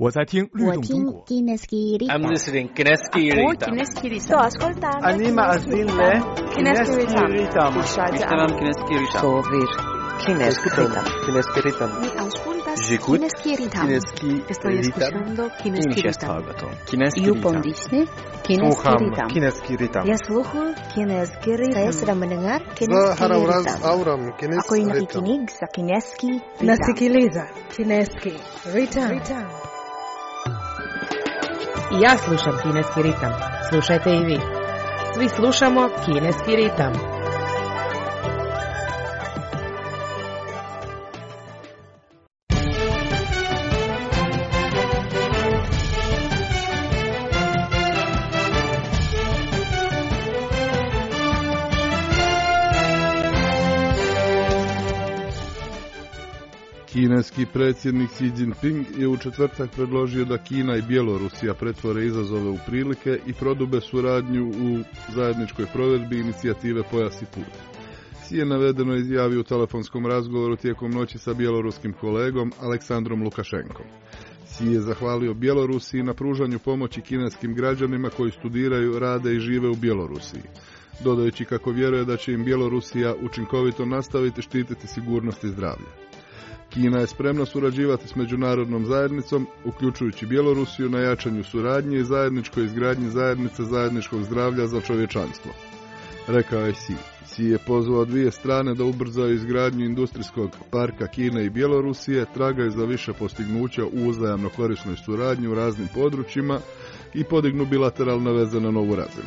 我在听律动中国。 I'm listening Kineski Ritam. Sto ascoltando. Anima Azile Kineski Ritam. Ishtaram Kineski Ritam. Sovir Kineski Ritam. Kineski Ritam. Mi auscultas J'écoute Kineski Ritam. Kineski Estoy escuchando Kineski Ritam. Kineski You Ritam. pondisne Kineski Słucham Ritam. Kineski Ritam. Ya sluhu Kineski Ritam. Saya sedang mendengar Kineski Zaharawraz Ritam. auram Ako ay Kineski Ritam. nakikinig sa Kineski Ritam. Nasikiliza Kineski Ritam. I ja slušam Kineski ritam. Slušajte i vi. Svi slušamo Kineski ritam. Kineski predsjednik Xi Jinping je u četvrtak predložio da Kina i Bjelorusija pretvore izazove u prilike i prodube suradnju u zajedničkoj provedbi inicijative Pojas i put. Xi je navedeno izjavio u telefonskom razgovoru tijekom noći sa bjeloruskim kolegom Aleksandrom Lukašenkom. Xi je zahvalio Bjelorusiji na pružanju pomoći kineskim građanima koji studiraju, rade i žive u Bjelorusiji, dodajući kako vjeruje da će im Bjelorusija učinkovito nastaviti štititi sigurnost i zdravlje. Kina je spremna surađivati s međunarodnom zajednicom, uključujući Bjelorusiju, na jačanju suradnje i zajedničkoj izgradnji zajednice zajedničkog zdravlja za čovječanstvo, rekao je Xi. Xi je pozvao dvije strane da ubrzaju izgradnju industrijskog parka Kine i Bjelorusije, tragaju za više postignuća u uzajamno korisnoj suradnji u raznim područjima i podignu bilateralne veze na novu razinu.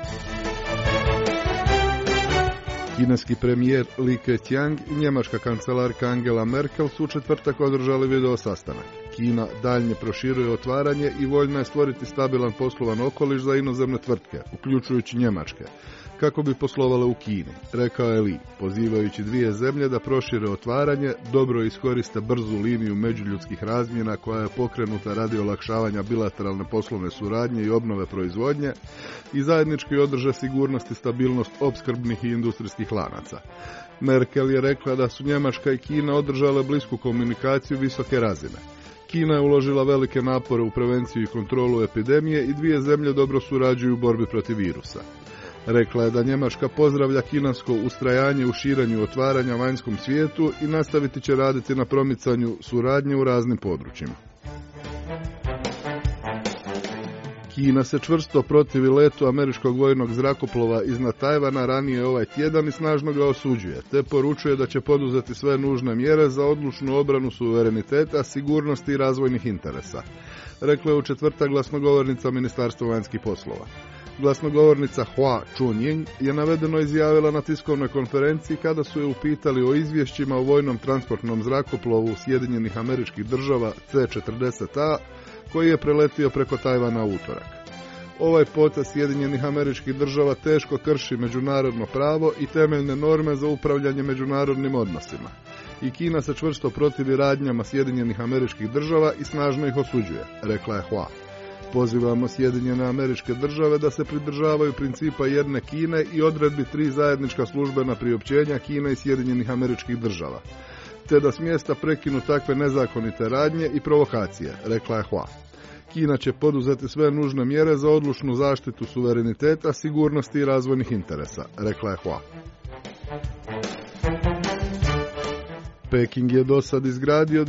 Kineski premijer Li Keqiang i njemačka kancelarka Angela Merkel su u četvrtak održali video sastanak. Kina daljnje proširuje otvaranje i voljna je stvoriti stabilan poslovan okoliš za inozemne tvrtke, uključujući njemačke, kako bi poslovale u Kini, rekao je Li, pozivajući dvije zemlje da prošire otvaranje, dobro iskoriste brzu liniju međuljudskih razmjena koja je pokrenuta radi olakšavanja bilateralne poslovne suradnje i obnove proizvodnje i zajednički održe sigurnost i stabilnost opskrbnih i industrijskih lanaca. Merkel je rekla da su Njemačka i Kina održale blisku komunikaciju visoke razine. Kina je uložila velike napore u prevenciju i kontrolu epidemije i dvije zemlje dobro surađuju u borbi protiv virusa. Rekla je da Njemačka pozdravlja kinesko ustrajanje u širenju otvaranja vanjskom svijetu i nastaviti će raditi na promicanju suradnje u raznim područjima. Kina se čvrsto protivi letu američkog vojnog zrakoplova iznad Tajvana ranije ovaj tjedan i snažno ga osuđuje, te poručuje da će poduzeti sve nužne mjere za odlučnu obranu suvereniteta, sigurnosti i razvojnih interesa, rekla je u četvrtak glasnogovornica Ministarstva vanjskih poslova. Glasnogovornica Hua Chunying je navedeno izjavila na tiskovnoj konferenciji kada su je upitali o izvješćima o vojnom transportnom zrakoplovu Sjedinjenih Američkih Država C-40A koji je preletio preko Tajvana u utorak. Ovaj potez Sjedinjenih Američkih Država teško krši međunarodno pravo i temeljne norme za upravljanje međunarodnim odnosima. I Kina se čvrsto protivi radnjama Sjedinjenih Američkih Država i snažno ih osuđuje, rekla je Hua. Pozivamo Sjedinjene Američke Države da se pridržavaju principa jedne Kine i odredbi 3 zajednička službena priopćenja Kine i Sjedinjenih Američkih Država, te da s mjesta prekinu takve nezakonite radnje i provokacije, rekla je Hua. Kina će poduzeti sve nužne mjere za odlučnu zaštitu suvereniteta, sigurnosti i razvojnih interesa, rekla je Hua. Peking je do sad izgradio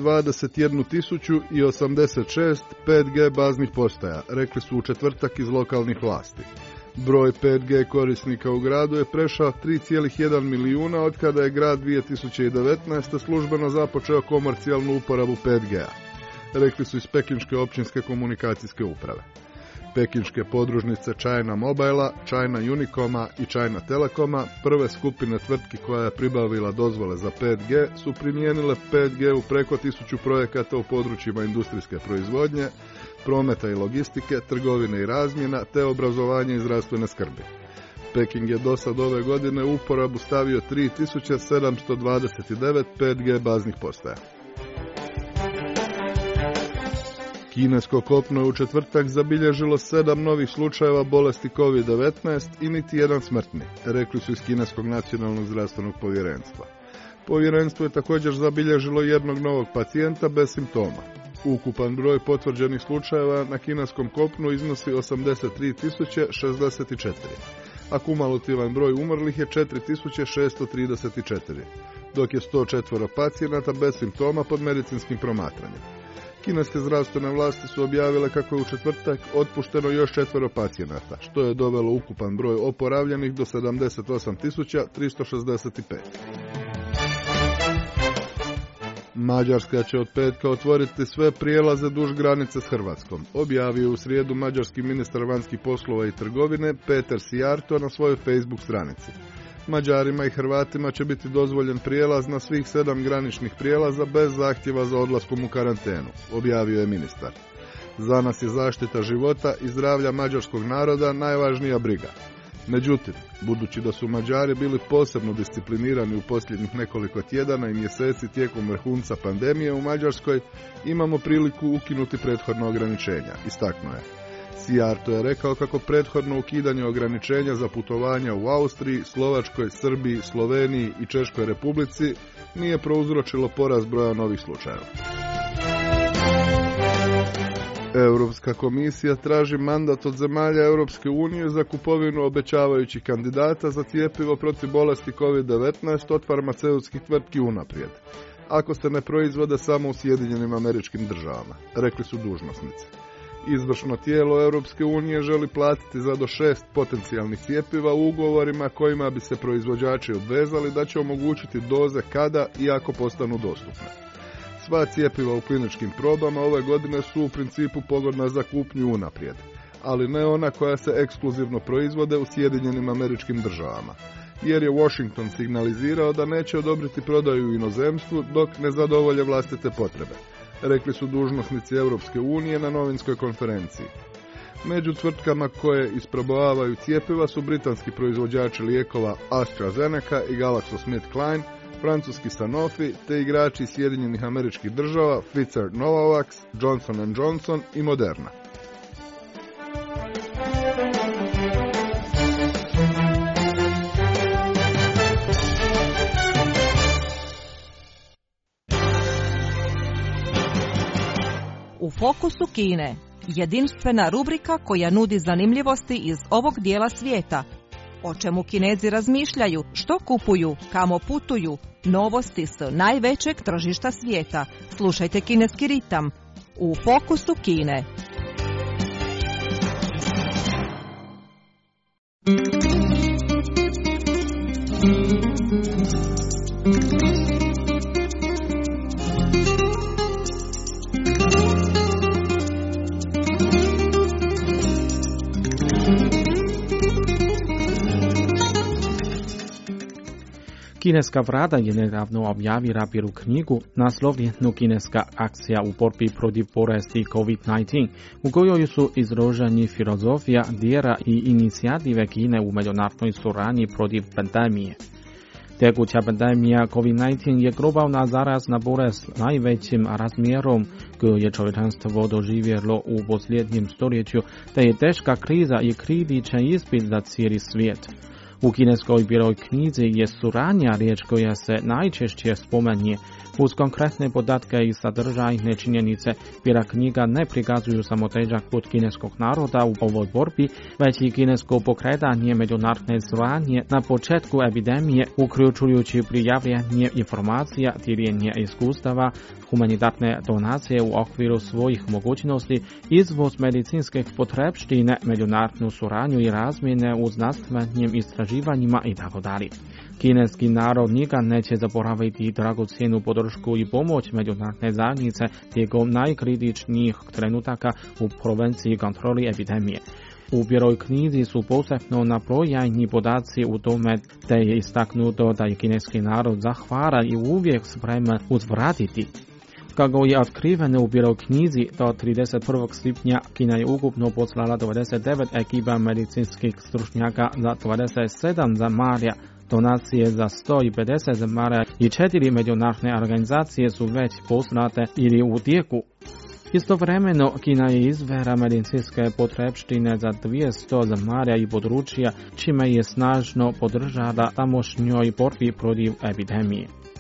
21.086 5G baznih postaja, rekli su u četvrtak iz lokalnih vlasti. Broj 5G korisnika u gradu je prešao 3,1 milijuna od kada je grad 2019. službeno započeo komercijalnu uporabu 5G-a, rekli su iz Pekinške općinske komunikacijske uprave. Pekinške podružnice China Mobile, China Unicoma i China Telecoma, prve skupine tvrtki koja je pribavila dozvole za 5G, su primijenile 5G u preko 1000 projekata u područjima industrijske proizvodnje, prometa i logistike, trgovine i razmjena, te obrazovanja i zdravstvene skrbi. Peking je do sad ove godine u uporabu stavio 3729 5G baznih postaja. Kinesko kopno je u četvrtak zabilježilo 7 novih slučajeva bolesti COVID-19 i niti jedan smrtni, rekli su iz Kineskog nacionalnog zdravstvenog povjerenstva. Povjerenstvo je također zabilježilo jednog novog pacijenta bez simptoma. Ukupan broj potvrđenih slučajeva na kineskom kopnu iznosi 83.064, a kumulativan broj umrlih je 4.634, dok je 104 pacijenata bez simptoma pod medicinskim promatranjem. Kineske zdravstvene vlasti su objavile kako je u četvrtak otpušteno još 4 pacijenata, što je dovelo ukupan broj oporavljenih do 78.365. Mađarska će od petka otvoriti sve prijelaze duž granice s Hrvatskom, objavio u srijedu mađarski ministar vanjskih poslova i trgovine Peter Sijarto na svojoj Facebook stranici. Mađarima i Hrvatima će biti dozvoljen prijelaz na svih 7 graničnih prijelaza bez zahtjeva za odlaskom u karantenu, objavio je ministar. Za nas je zaštita života i zdravlja mađarskog naroda najvažnija briga. Međutim, budući da su Mađari bili posebno disciplinirani u posljednjih nekoliko tjedana i mjeseci tijekom vrhunca pandemije u Mađarskoj, imamo priliku ukinuti prethodna ograničenja, istaknuo je. Sijarto je rekao kako prethodno ukidanje ograničenja za putovanja u Austriji, Slovačkoj, Srbiji, Sloveniji i Češkoj Republici nije prouzročilo porast broja novih slučajeva. Europska komisija traži mandat od zemalja Europske unije za kupovinu obećavajućih kandidata za cjepivo protiv bolesti COVID-19 od farmaceutskih tvrtki unaprijed, ako se ne proizvode samo u Sjedinjenim Američkim Državama, rekli su dužnosnici. Izvršno tijelo Europske unije želi platiti za do 6 potencijalnih cjepiva u ugovorima kojima bi se proizvođači obvezali da će omogućiti doze kada i ako postanu dostupne. Sva cjepiva u kliničkim probama ove godine su u principu pogodna za kupnju unaprijed, ali ne ona koja se ekskluzivno proizvode u Sjedinjenim Američkim Državama, jer je Washington signalizirao da neće odobriti prodaju u inozemstvu dok ne zadovolje vlastite potrebe, rekli su dužnosnici Europske unije na novinskoj konferenciji. Među tvrtkama koje isprobavaju cjepiva su britanski proizvođači lijekova AstraZeneca i GlaxoSmithKline, francuski Sanofi te igrači iz Sjedinjenih Američkih Država Pfizer Novavax, Johnson & Johnson i Moderna. U fokusu Kine, jedinstvena rubrika koja nudi zanimljivosti iz ovog dijela svijeta. O čemu Kinezi razmišljaju, što kupuju, kamo putuju, novosti s najvećeg tržišta svijeta. Slušajte Kineski ritam u fokusu Kine. Kineska vlada je nedavno objavila prvu knjigu naslovljenu Kineska akcija u borbi protiv bolesti COVID-19, u kojoj su izloženi filozofija, vjera i inicijative Kine u međunarodnoj suradnji protiv pandemije. Tekuća pandemija COVID-19 je globalna zarazna bolest najvećim razmjerom koju je čovječanstvo doživjelo u posljednjem stoljeću, te je teška kriza i kritičan ispit za cijeli svijet. U kineskoj bijeloj knjizi je suradnja riječ koja se najčešće spominje. Uz konkretne podatke i sadržajne činjenice, bijela knjiga ne prikazuju samo težak put kineskog naroda u ovoj borbi, već i kinesko pokretanje međunarodne suradnje na početku epidemije, uključujući prijavljanje informacija, dijeljenje iskustava, humanitarne donacije u okviru svojih mogućnosti, izvoz medicinskih potrepštine, međunarodnu suradnju i razmjene u znanstvenim istraživanjima itd. Kineski narod nikad neće zaboraviti dragocjenu podršku i pomoć međunarodne zajednice tijekom najkritičnijih trenutaka u prevenciji i kontroli epidemije. U bijeloj knjizi su posebno nabrojani podaci u tome, te je istaknuto da je kineski narod zahvalan i uvijek spreman uzvratiti. Kako je otkriveno u bijeloj knjizi, do 31. srpnja Kina je ukupno poslala 29 ekipa medicinskih stručnjaka za 27 zemalja, donacije za 150 zemalja i 4 međunarodne organizacije su već poslate ili u tijeku. Istovremeno, Kina je izvela medicinske potrepštine za 200 zemalja i područja, čime je snažno podržala tamošnjoj borbi protiv epidemije.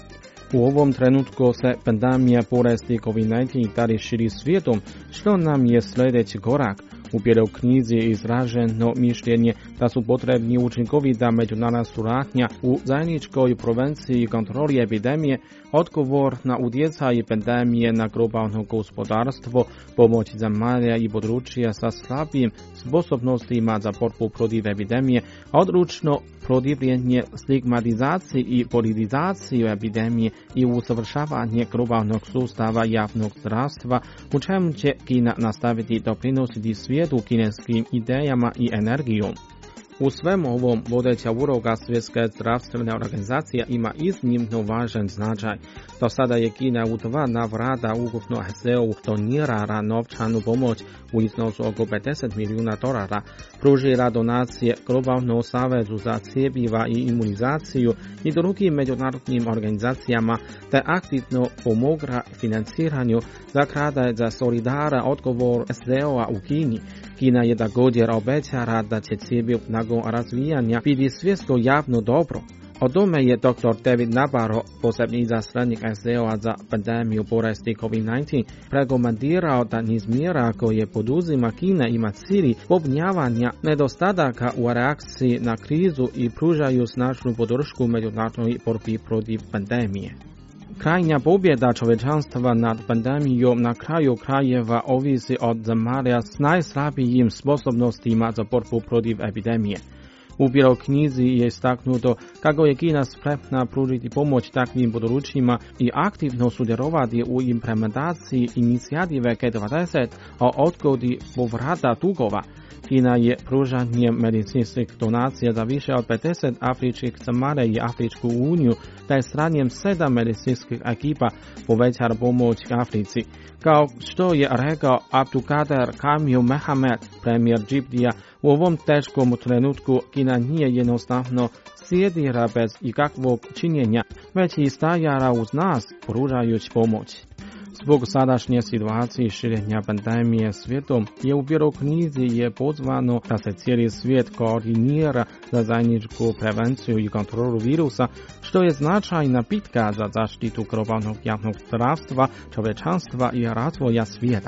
U ovom trenutku se pandemija bolesti COVID-19 dalje širi svijetom, što nam je sljedeći korak. U bijeloj knjizi je izraženo mišljenje da su potrebni učinkovita međunarodna suradnja u zajedničkoj prevenciji i kontroli epidemije, odgovor na utjecaj pandemije na globalno gospodarstvo, pomoć zemalja i područja sa slabijim sposobnostima za borbu protiv epidemije, odlučno protivljenje stigmatizaciji i politizaciju epidemije i usavršavanje globalnog sustava javnog zdravstva, u čemu će Kina nastaviti doprinositi svijetu kineskim idejama i energijom. U svem ovom vodeća uloga Svjetske zdravstvene organizacije ima iznimno važan značaj. Do sada je Kina u 2 navrata ukupno SAD-u donirala novčanu pomoć u iznosu oko $50 milijuna, pružila donacije Globalnom savezu za cjepiva i imunizaciju i drugim međunarodnim organizacijama, te aktivno pomogla financiranju zaklade za solidaran odgovor SAD-a u Kini. Kina je također obećala da će cjepiv nakon razvijanja biti svjetsko javno dobro. O tome je dr. David Nabarro, posebni izaslanik SAD-a za pandemiju bolesti COVID-19, prekomentirao da niz mjera koje poduzima Kina ima cilj popunjavanja nedostataka u reakciji na krizu i pružaju snažnu podršku međunarodnoj borbi protiv pandemije. Krajnja pobjeda čovječanstva nad pandemijom na kraju krajeva ovisi od zemalja s najslabijim sposobnostima za borbu protiv epidemije. U bijeloj knjizi je istaknuto kako je Kina spremna pružiti pomoć takvim područjima i aktivno sudjelovati u implementaciji inicijative G20 o odgodi povrata dugova. Kina je pružanjem medicinskih donacija za više od 50 afričkih zemalja i Afričku uniju, te sranjem 7 medicinskih ekipa povećala pomoć Africi. Kao što je rekao Abdulkader Kamil Mohamed, premijer Džibutija, u ovom teškom trenutku Kina nije jednostavno sjedila bez ikakvog činjenja, već i stajala uz nas pružajući pomoć. Zbog sadašnje situacije širenja pandemije svijetom je u bijeloj knjizi je pozvano da se cijeli svijet koordinira za zajedničku prevenciju i kontrolu virusa, što je značajna bitka za zaštitu globalnog javnog zdravstva, čovječanstva i razvoja svijeta.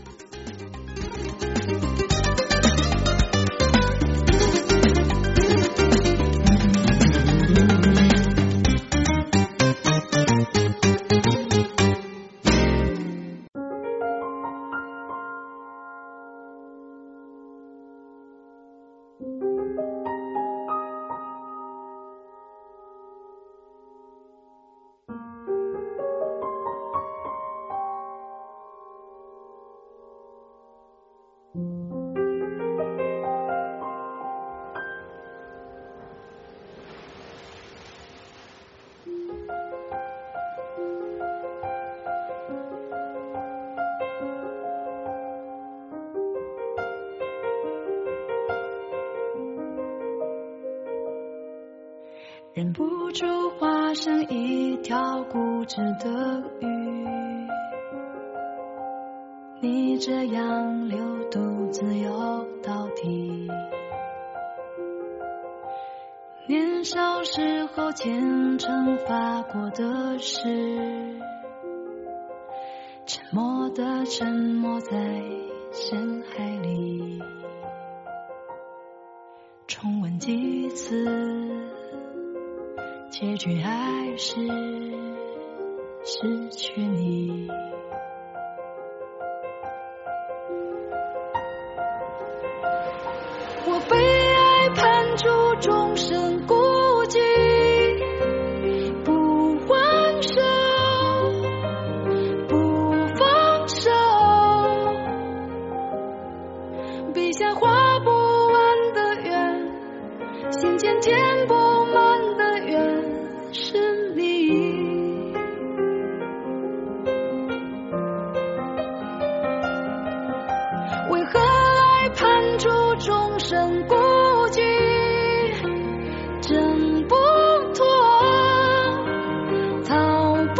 忍不住化身一条固执的鱼，你这样流独自游到底。年少时候虔诚发过的誓，沉默的沉没在深海里，重温几次，结局还是失去你。我被爱判处终身孤寂，不还手，不放手，笔下画不完的圆，心间填不满的缘，是你。为何爱判处终身孤寂，挣不脱，逃不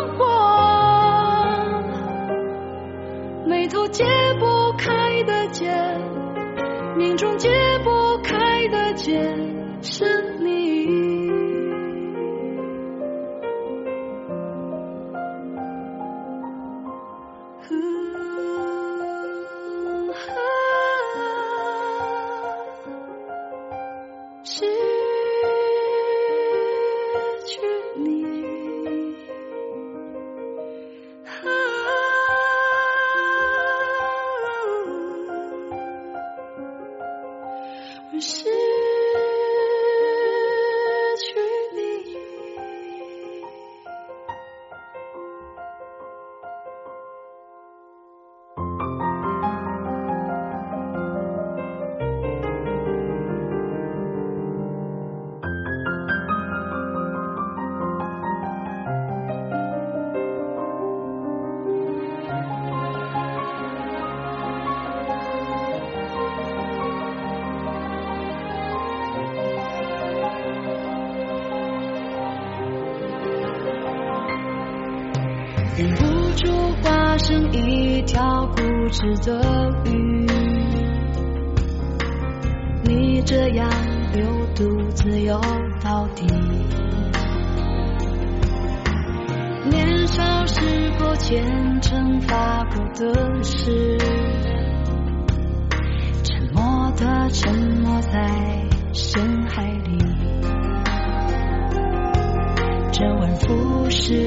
过，眉头解不开的结，命中解不开的结，是你。 失去你。忍不住化成一条固执的鱼，你这样流独自游到底。年少时过虔诚发过的誓，沉默地沉没在深海里，周而复始，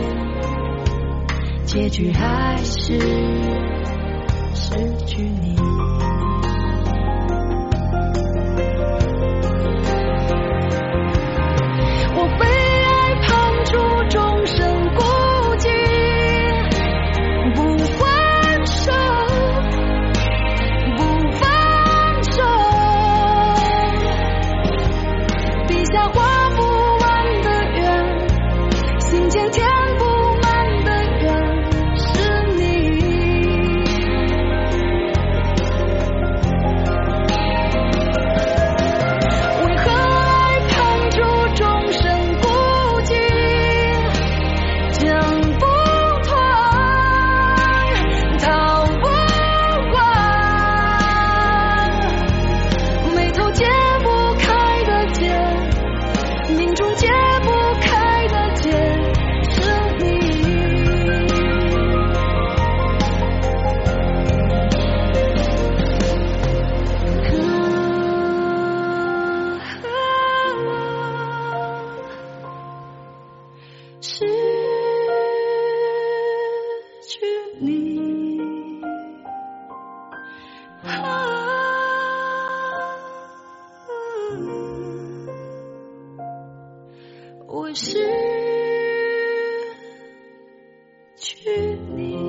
结局还是失去你。我被爱判处终身孤寂，不还手，不放手，笔下画不完的圆，心间填不满的缘，是你。为何爱判处终身孤寂，挣不脱，逃不完，眉头解不开的结，命中解不开的结，是你。失去你，我失去你。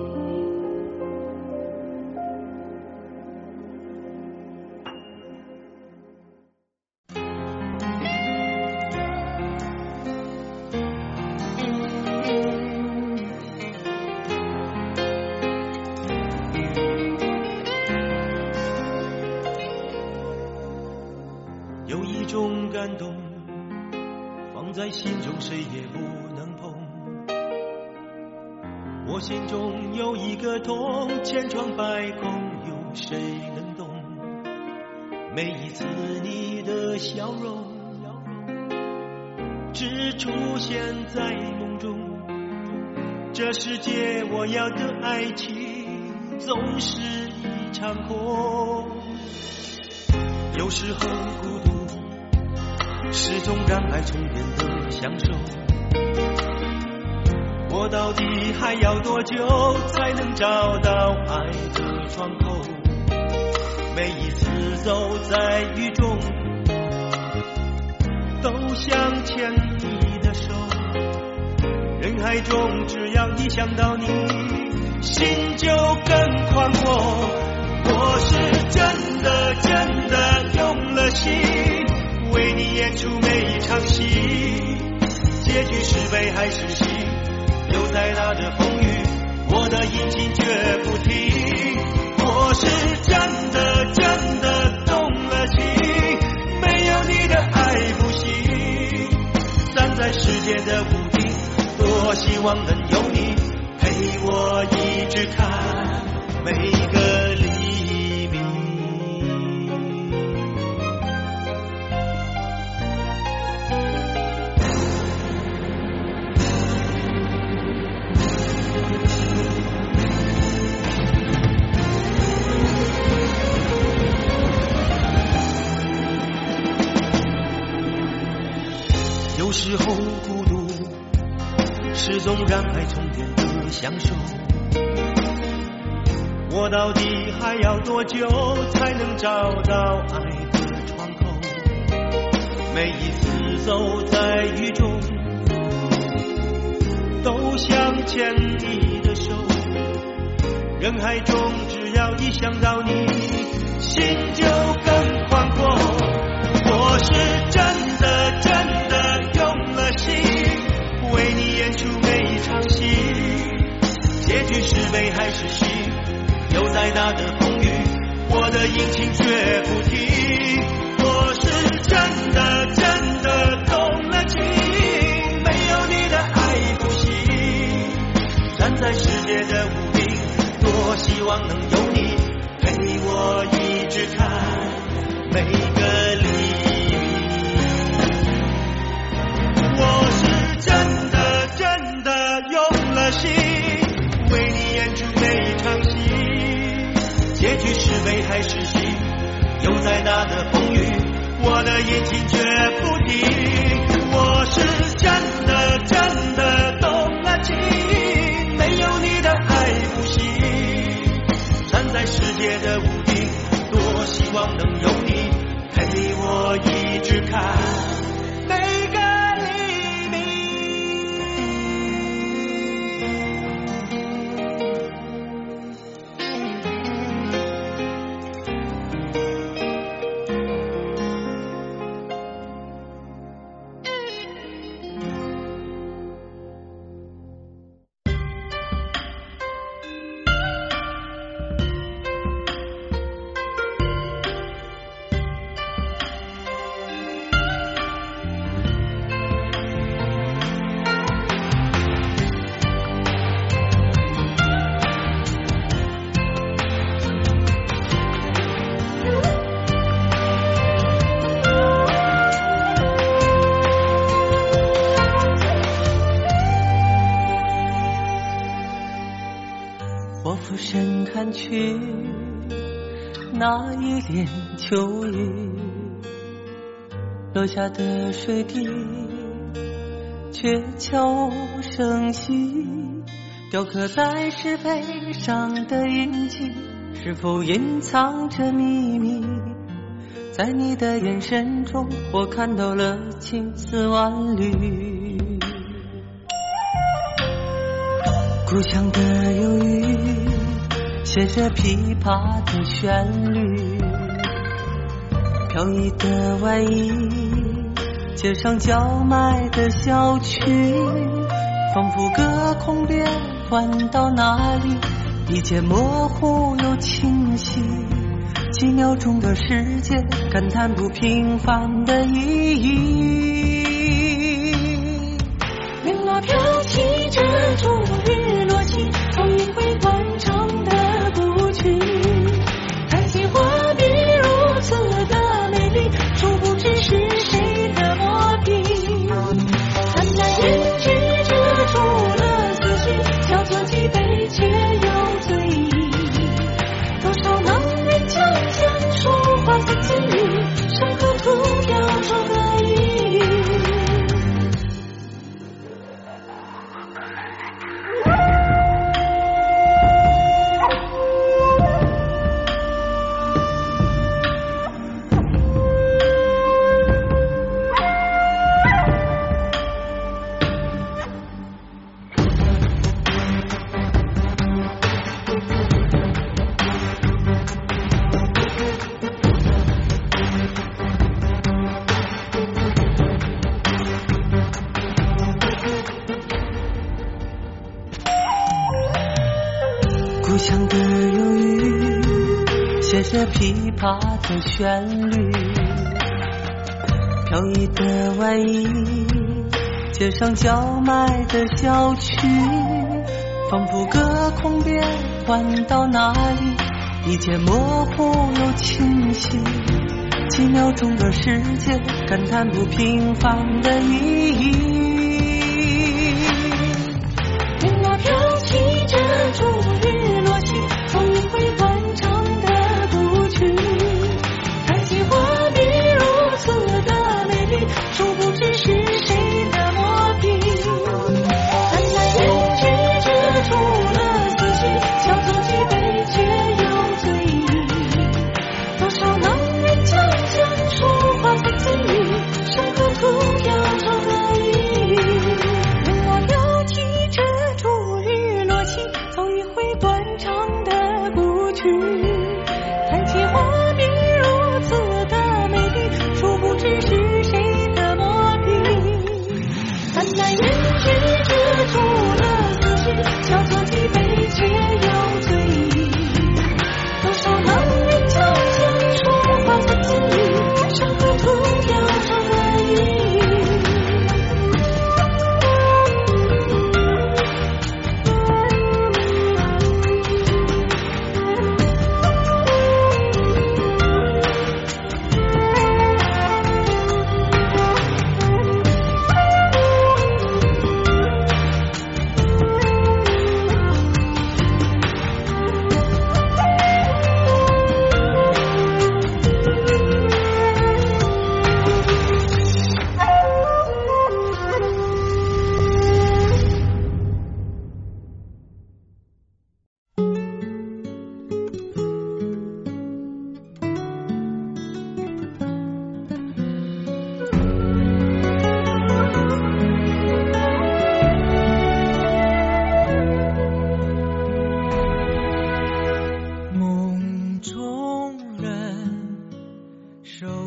有一种感动放在心中谁也不能碰，我心中有一个痛，千疮百孔有谁能懂？每一次你的笑容只出现在梦中，这世界我要的爱情总是一场空。有时候孤独是种让爱重叠的享受，我到底还要多久才能找到爱的窗口？每一次走在雨中都想牵你的手，人海中只要一想到你，心就更宽阔。我是真的真的用了心，为你演出每一场戏，结局是悲还是喜，又再大的风雨，我的引擎绝不停。我是真的真的动了情，没有你的爱不行。站在世界的屋顶，多希望能有你陪我一直看每个黎明。有时候孤独是种让爱重叠的享受，我到底还要多久才能找到爱的每一次走在雨中，都想牵你的手。人海中只要一想到你，心就更宽阔。我是真的真的用了心，为你演出每一场戏。结局是悲还是喜，有再大的风雨，我的引擎却不停。我是真的真的动了情，没有你的爱不行。站在世界的屋顶，多希望能有你陪我一直看每个黎明。我是真的真的用了心，为你演出每一场戏。结局是悲还是喜，有再大的风雨，我的眼睛却不停。我是真的真的动了情，没有你的爱不行。站在世界的屋顶，多希望能有你陪我一直看每个黎明。 我俯身看去，那一帘秋雨，落下的水滴却悄无声息，雕刻在石碑上的印记，是否隐藏着秘密？在你的眼神中，我看到了千丝万缕。故乡的忧郁，写着琵琶的旋律，飘逸的外衣，街上叫卖的小曲，仿佛隔空变换到哪里，一切模糊又清晰。几秒钟的时间，感叹不平凡的意义。云落飘起遮住日落西，风一回惯唱的古曲，看见画笔如此的美丽，殊不知是谁的墨笔。淡淡胭脂遮住了思绪，小酌几杯却有醉意。多少盲人将将说话三字语，上课涂雕出的意义。故乡的忧郁，写着琵琶的旋律，飘逸的外衣，街上叫卖的小曲，仿佛隔空变换到哪里，一切模糊又清晰。几秒钟的时间，感叹不平凡的意义。云落飘起遮住日落西，风一回惯唱的古曲，看见画笔如此的美丽，殊不知是谁的墨笔。淡淡胭脂遮住了思绪，小酌几杯却有醉意。多少盲人将将说话三字语，上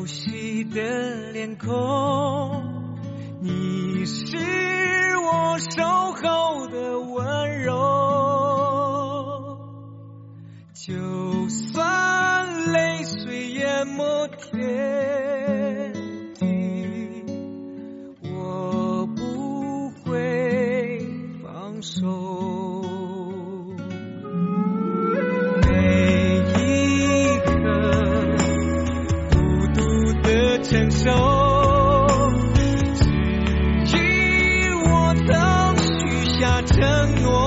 悉的脸孔，你是我守候的温柔，就算泪水淹没天地，我不会放手。每一刻孤独的承受，只因我曾许下承诺，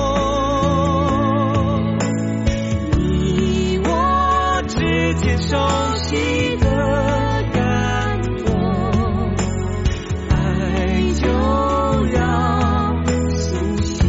你我之间熟悉的感动，爱就要苏醒。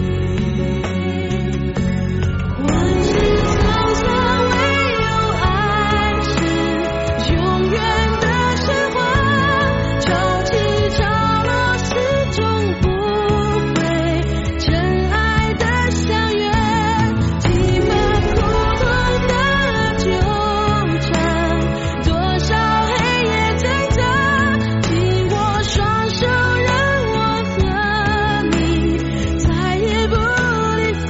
万事沧桑，唯有爱是永远的神话，潮起潮落始终不会，真爱的相约，寂寞苦痛的纠缠，多少黑夜挣扎，紧握双手让我和你再也不离分。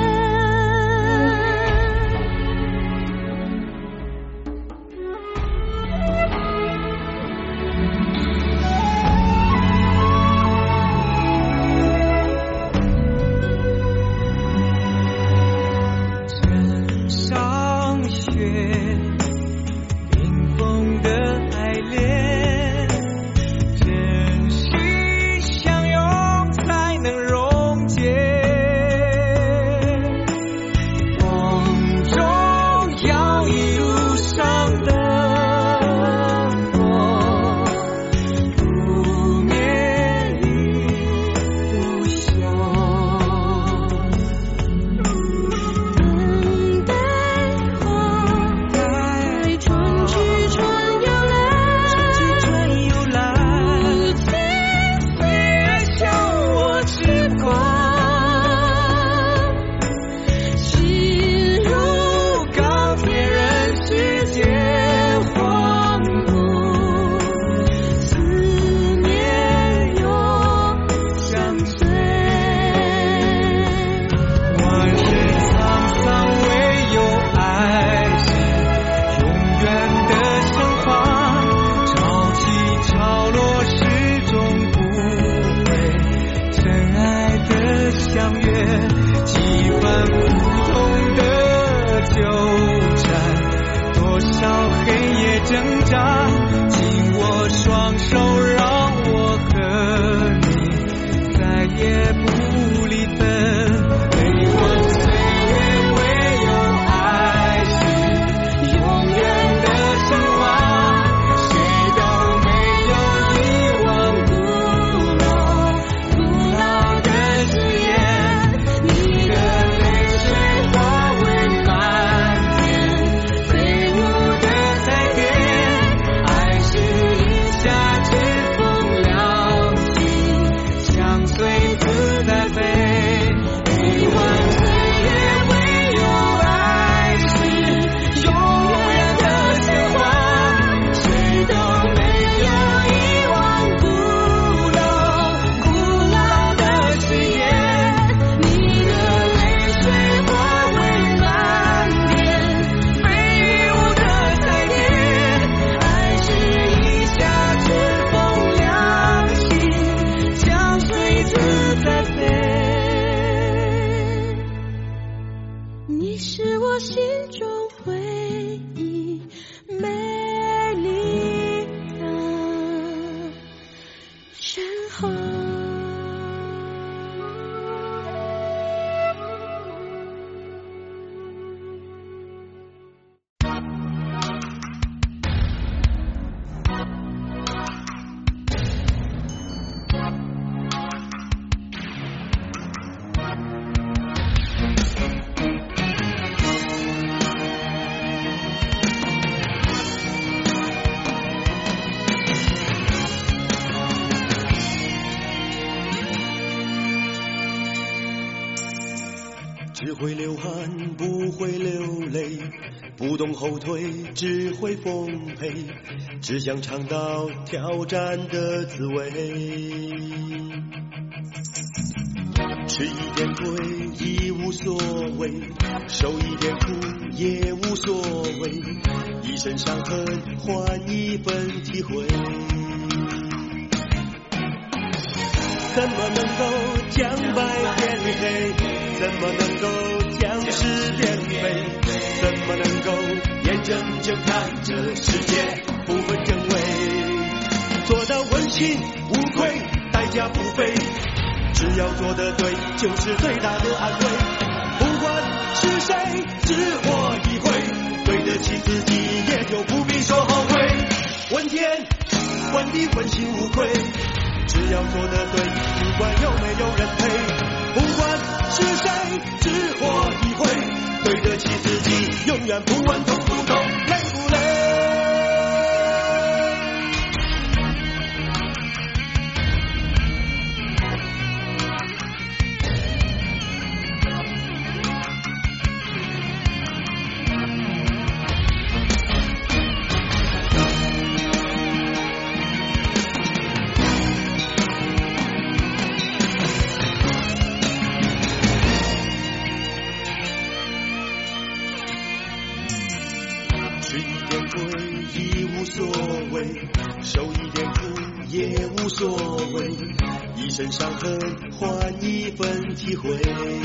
枕上雪，冰封的爱恋，真心相拥才能溶解。风中摇曳路上的火，不灭亦不休。 等待花开，春去春又来，不停飞向我之光，心如钢铁，任世界晃动，思念又相随。 万事沧桑，唯有爱是永远的神话，潮起潮落始终不会，真爱的相约，几番苦痛的纠缠，多少黑夜挣扎，紧握双手让我和你再也不离分。悲欢岁月，唯有爱是永远的神话，谁都没有遗忘古老的誓言，你的泪水化为漫天飞舞的彩蝶，爱是一夏之风凉气，相随自在不懂后退，只会奉陪，只想尝到挑战的滋味。吃一点亏已无所谓，受一点苦也无所谓，一身伤痕换一份体会。怎么能够将白变黑？怎么能够将是变废？怎么能够眼睁睁看着世界不分真伪？做到问心无愧，代价不菲，只要做得对，就是最大的安慰。不管是谁，只活一回，对得起自己，也就不必说后悔。问天问地问心无愧，只要做得对，不管有没有人陪。不管是谁，只活一回，对得起自己，永远不问痛不痛，累不累。受一点苦也无所谓，一身伤痕换一份体会。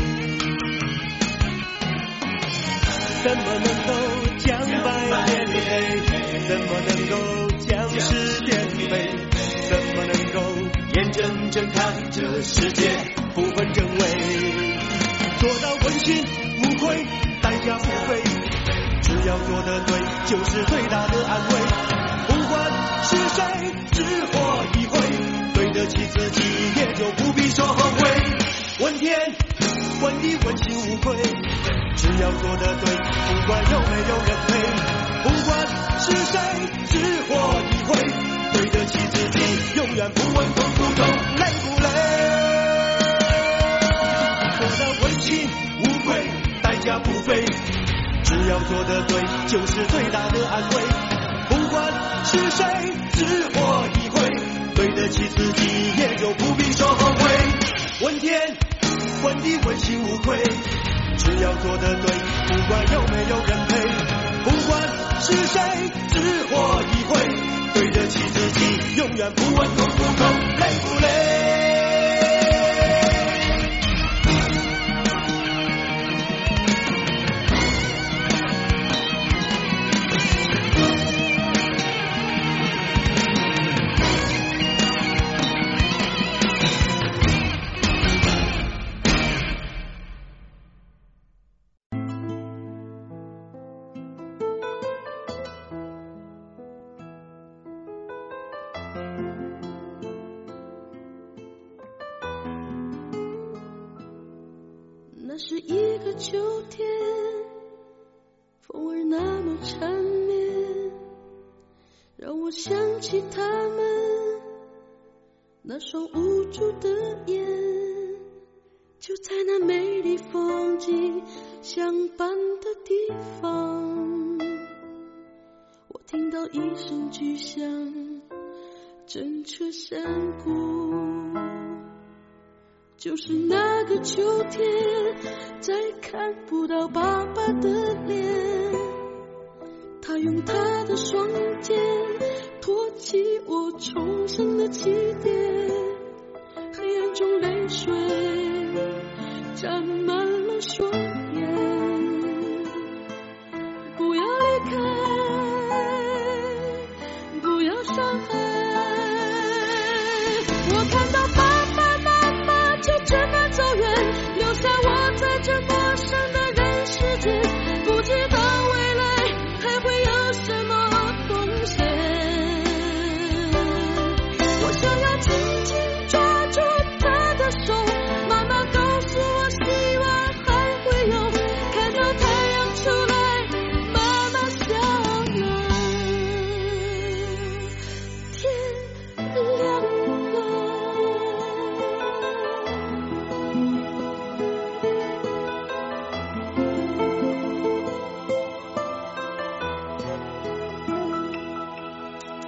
怎么能够将白变黑？怎么能够将是变废？怎么能够眼睁睁看着世界不分真伪？做到问心无愧，代价不菲，只要做得对，就是最大的安慰。不管是谁，只活一回，对得起自己，也就不必说后悔。问天问地问心无愧，只要做得对，不管有没有人陪。不管是谁，只活一回，对得起自己，永远不问痛不痛，累不累。做到问心无愧，代价不菲，只要做得对，就是最大的安慰。不管是谁，只活一回，对得起自己，也就不必说后悔。问天问地问心无愧，只要做得对，不管有没有人陪。不管是谁，只活一回，对得起自己，永远不问痛不痛，累不累。 那是一个秋天，风儿那么缠绵，让我想起他们那双无助的眼。就在那美丽风景相伴的地方，我听到一声巨响，震彻山谷。就是那个秋天，再看不到爸爸的脸，他用他的双肩托起我重生的起点，黑暗中泪水沾满了双眼。不要离开，不要伤害，我看到爸爸妈妈就这么走远，留下我在这陌生的人世间，不知道未来还会有什么风险。我想要紧紧抓住他的手，妈妈告诉我希望还会有，看到太阳出来，妈妈笑了，天亮了。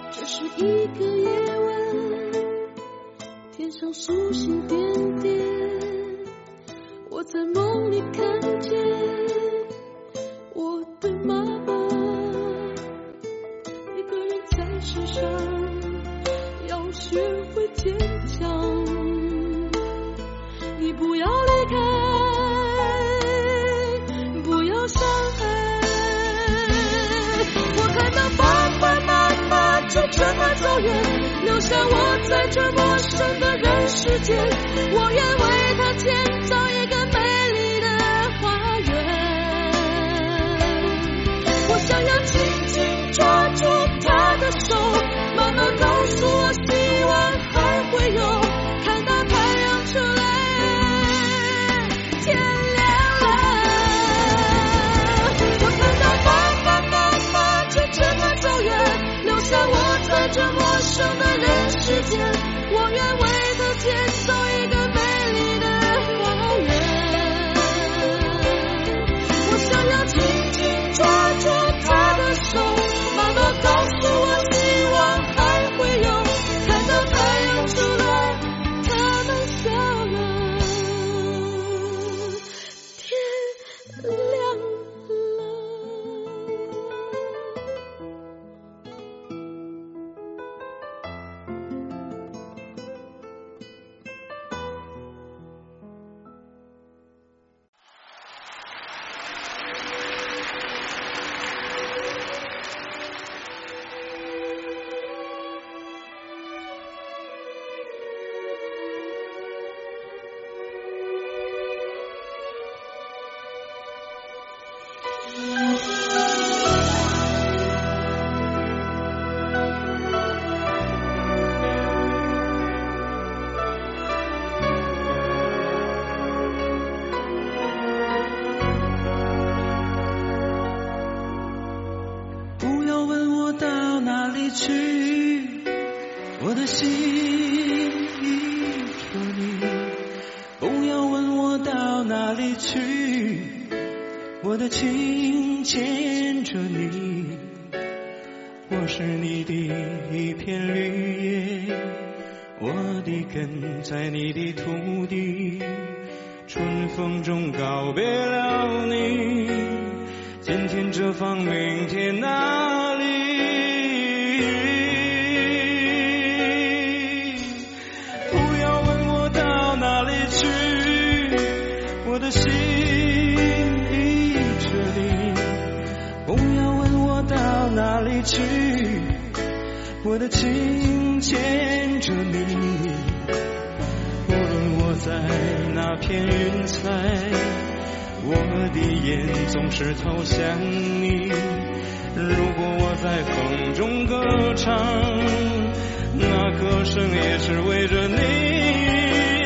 这是一个夜晚，天上星星点点，我在梦里看见我的妈妈，一个人在世上要学会坚强，你不要离开，不要伤害，我看到爸爸妈妈就这么走远，留下我在这陌生的人世间，我愿为他建造一个美丽的花园，我想要紧紧抓住他的手，妈妈告诉我希望还会有，看到太阳出来，天亮了，我看到爸爸妈妈就这么走远，留下我在这陌生的人世间，我愿为他建造一个美丽的花园，我想要紧紧抓住他的手，妈妈告诉我希望还会有，看到太阳出来，他们笑了，天亮了。 不要问我到哪里去，我的心依着你。不要问我到哪里去，我的情牵着你。我是你的一片绿叶，我的根在你的土地。春风中告别了你，今天这方，明天那里？不要问我到哪里去，我的心依着你。不要问我到哪里去，我的情牵着你。无论我在那片云彩，我的眼总是投向你。如果我在风中歌唱，那歌声也是为着你。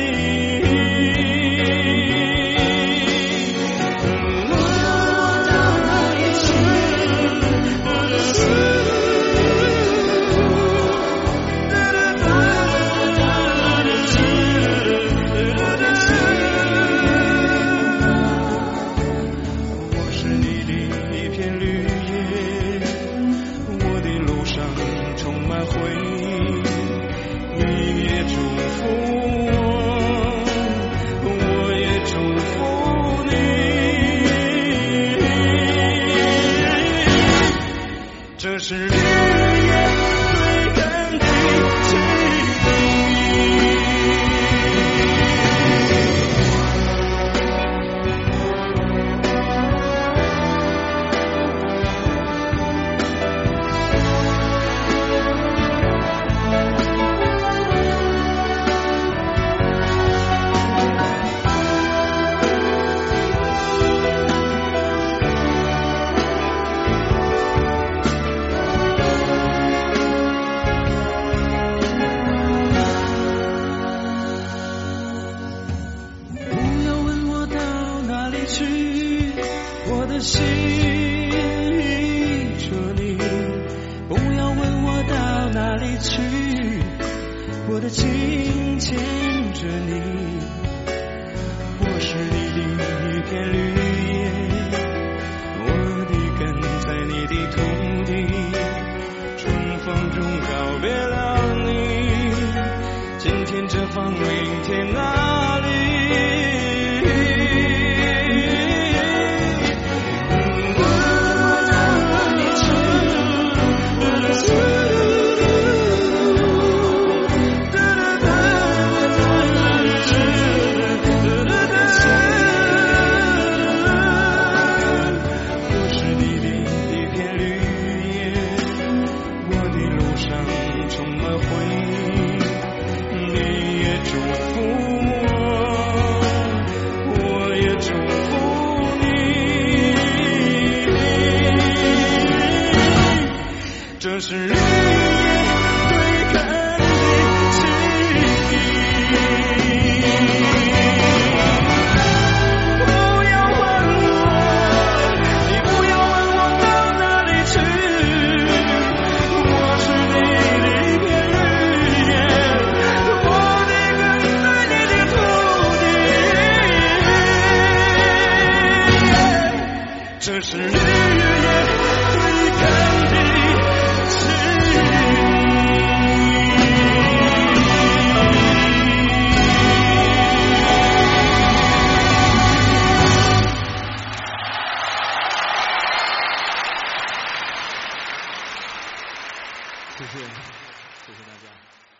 这是绿叶对根的情谊。我的心依着你，不要问我到哪里去，我的情牵着你。我是你的一片绿叶，我的根在你的土地，春风中高这是日夜对看的情谊。不要问我，你不要问我到哪里去，我是你的一片日夜，我的跟随你的土地。这是日夜对看的谢谢大家。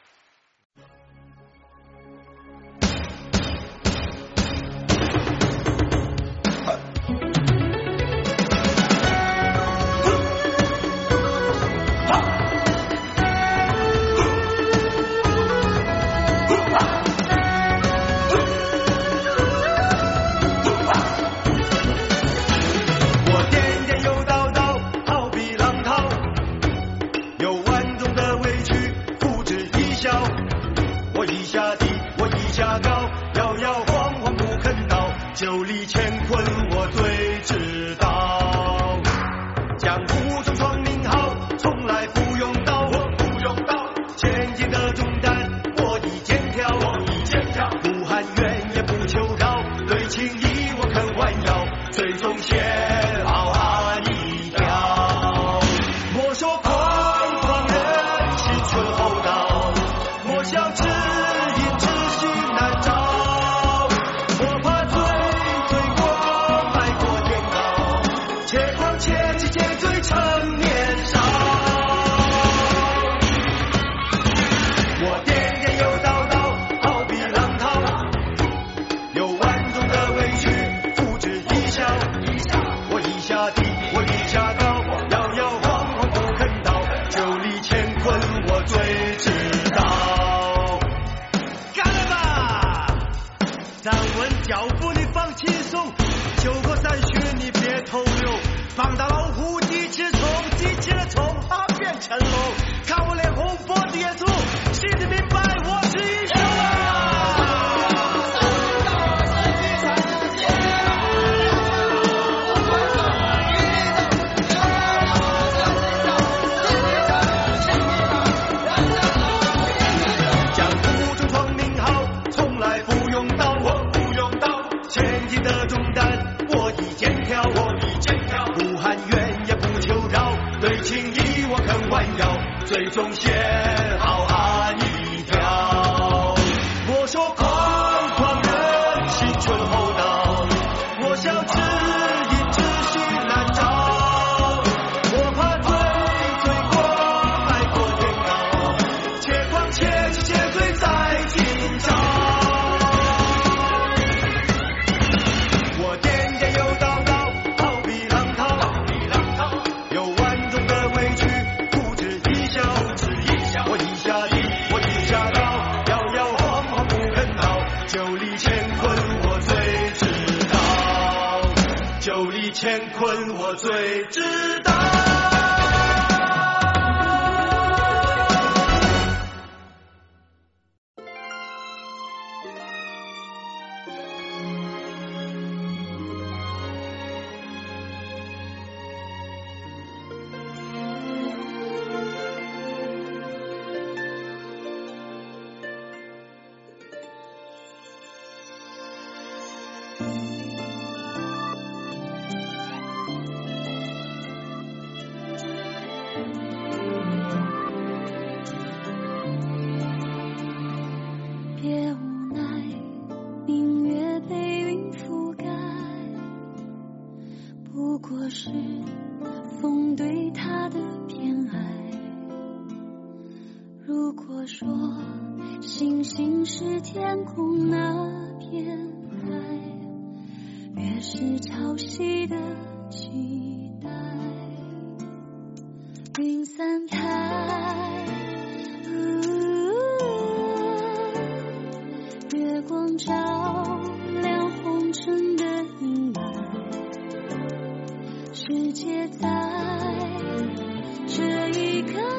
乾坤我最知道。 世界在这一刻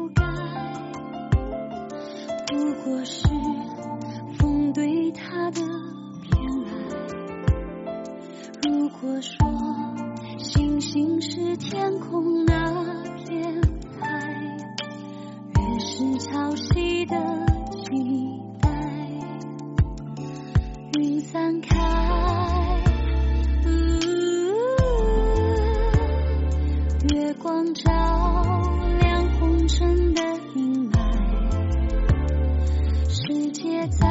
改，不过是风对他的偏爱。如果说星星是天空那片海，越是潮汐的期待，云散开，月光照亮红尘的阴霾，世界在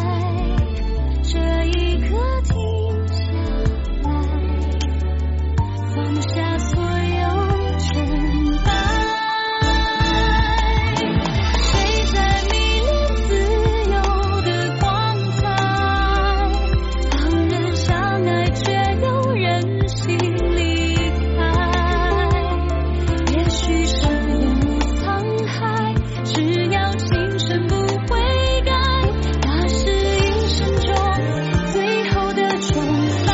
这一刻停下来，放下所有尘埃。谁在迷恋自由的光彩，放任相爱却有人心离开。也许是有沧海，只要情深不悔改，那是一生中最后的崇拜。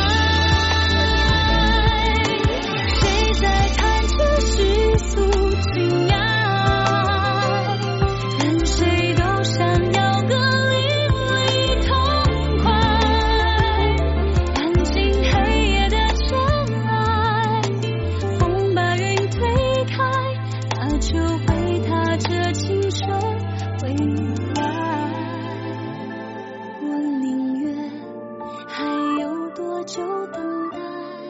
谁在看着世俗惊讶，任谁都想要个淋漓痛快，看尽黑夜的尘埃，风把云推开，那就会踏着青春未来。我宁愿还有多久等待，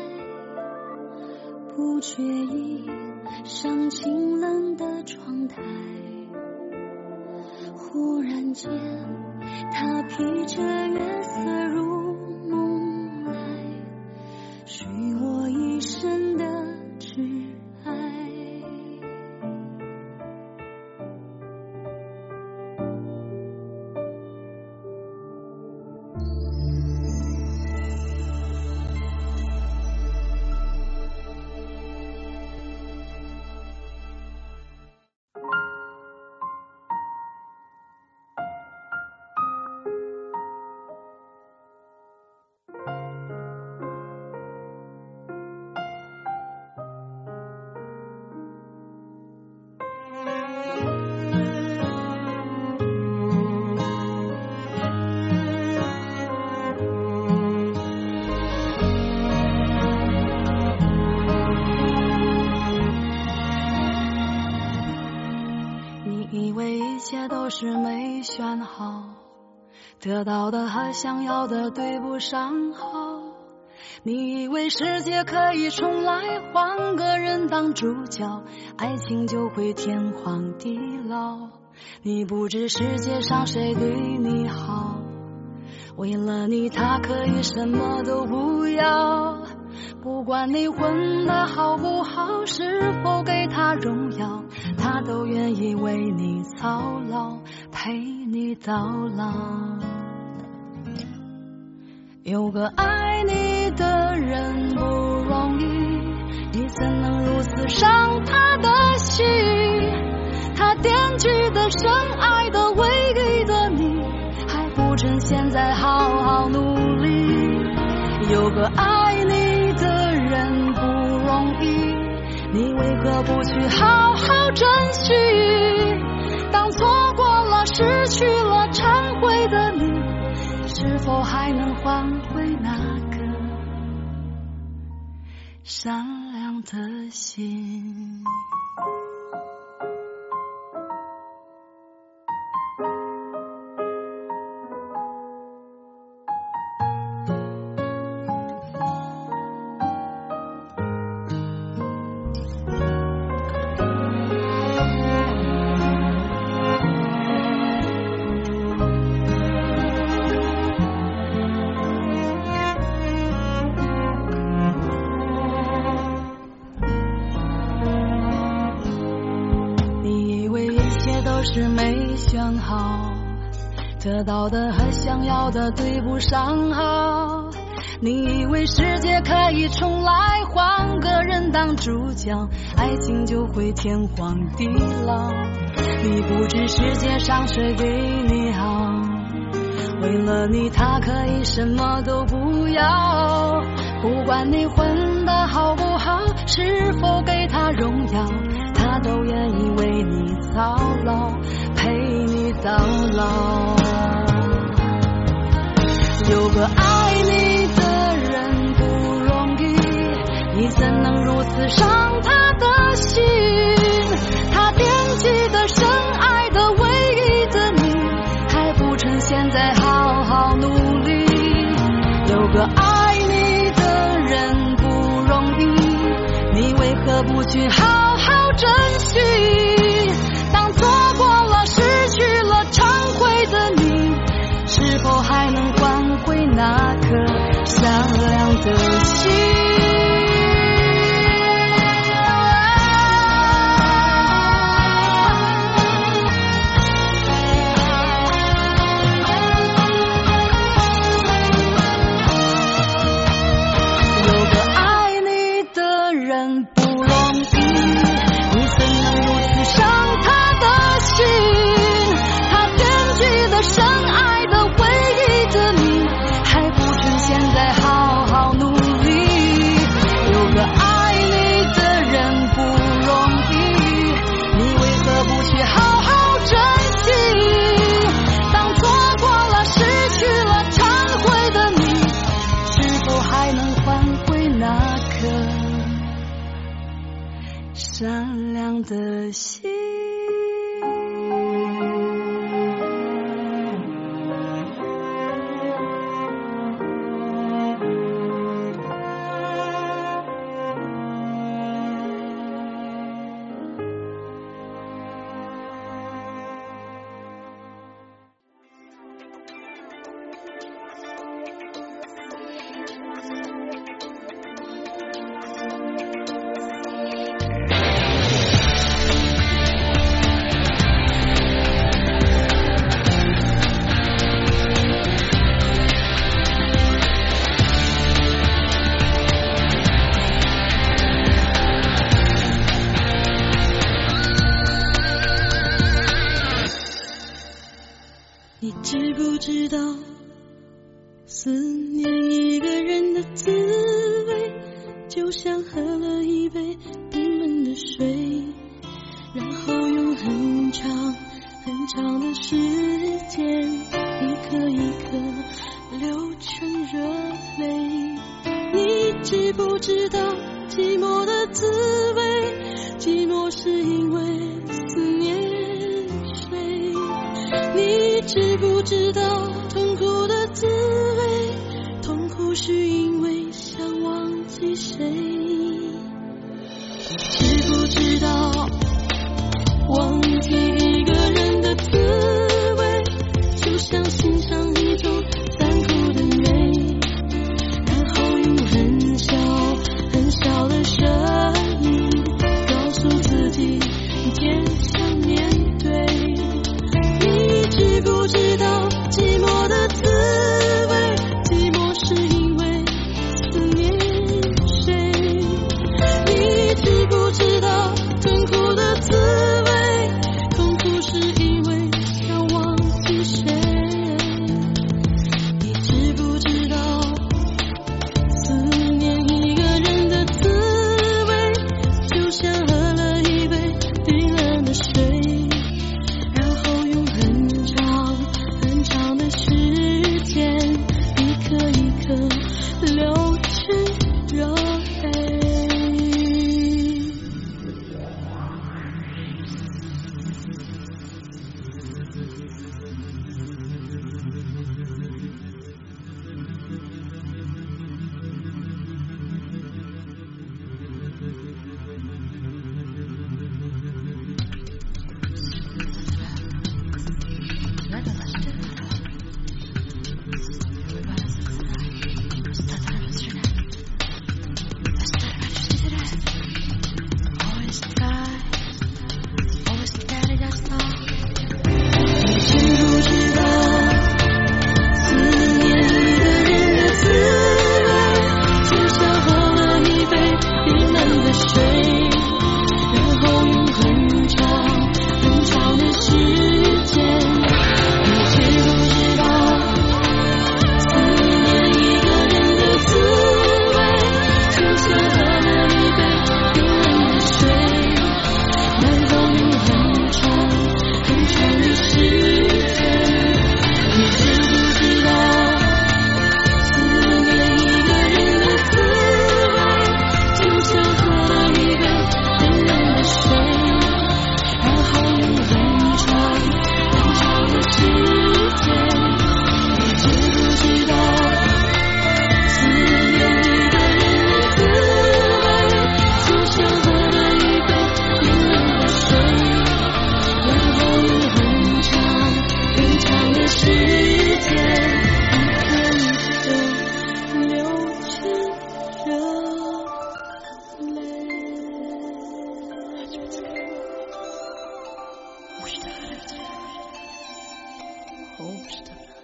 不觉意上清冷的窗台，忽然间他披着月色入梦来，许我一生的挚爱。你以为一切都是没选好，得到的和想要的对不上号。你以为世界可以重来，换个人当主角，爱情就会天荒地老。你不知世界上谁对你好，为了你他可以什么都不要。不管你混得好不好，是否给他荣耀，他都愿意为你操劳，陪你到老。有个爱你的人不容易，你怎能如此伤他的心？他惦记的深爱的唯一的你，还不趁现在好好努力。有个爱你的人不容易，你为何不去好好珍惜？当错过了失去了忏悔的你，是否还能换回那个善良的心？是没选好，得到的和想要的对不上号。你以为世界可以重来，换个人当主角，爱情就会天荒地老。你不知世界上谁对你好，为了你他可以什么都不要。不管你混得好不好，是否给他荣耀，他他都愿意为你操劳，陪你到老。有个爱你的人不容易，你怎能如此伤他的心？他惦记的深爱的唯一的你，还不趁现在好好努力。有个爱你的人不容易，你为何不去好好珍惜？当错过了失去了忏悔的你，是否还能换回那颗善良的心？善良的心。 你知不知道思念一个人的滋味，就像喝了一杯冰冷的水，然后用很长很长的时间一颗一颗流成热泪。你知不知道寂寞的滋味，寂寞是因为思念谁？你知不知道痛苦的滋味，痛苦是因为想忘记谁？知不知道忘记一个人的滋味，就像欣赏一种残酷的美，然后用很小很小的声音告诉自己坚强面对。你知不知道寂寞的滋味，寂寞是因为思念谁？你知不知道痛苦的滋味，痛 Hoogste.